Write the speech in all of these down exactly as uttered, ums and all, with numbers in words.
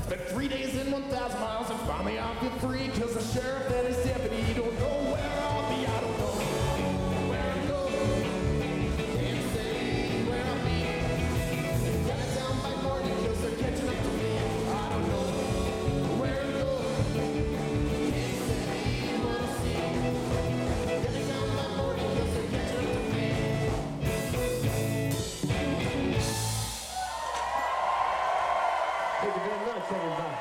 Spent three days in one thousand miles and finally I'll get free. Cause the sheriff and his deputy don't know where I'll be. I don't know where I'm going. Can't say where I'll be. Got it down by morning cause they're catching up to me. I don't know where I'm going. Can't say what I'll see. Got it down by morning cause they're catching up to me. Thank you very much, everybody.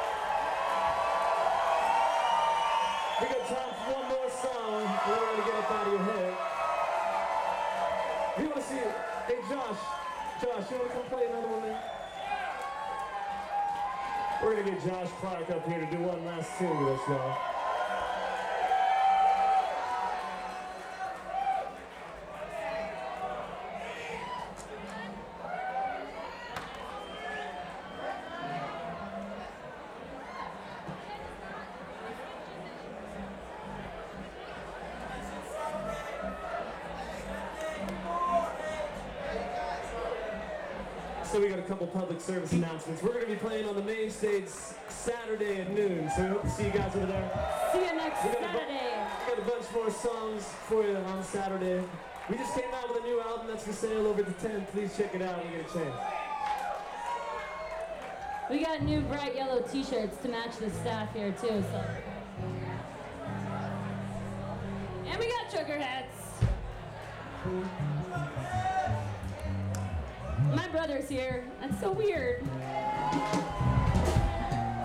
We got time for one more song. We're going to get up out of your head. You want to see it? Hey, Josh. Josh, you want to come play another one, man? We're going to get Josh Clark up here to do one last tune with us now. So we got a couple public service announcements. We're going to be playing on the main stage Saturday at noon, so we hope to see you guys over there. See you next We got a bu- Saturday. We got a bunch more songs for you on Saturday. We just came out with a new album that's for sale over the tenth. Please check it out when you get a chance. We got new bright yellow t-shirts to match the staff here too, so. And we got trucker hats. My brother's here. That's so weird.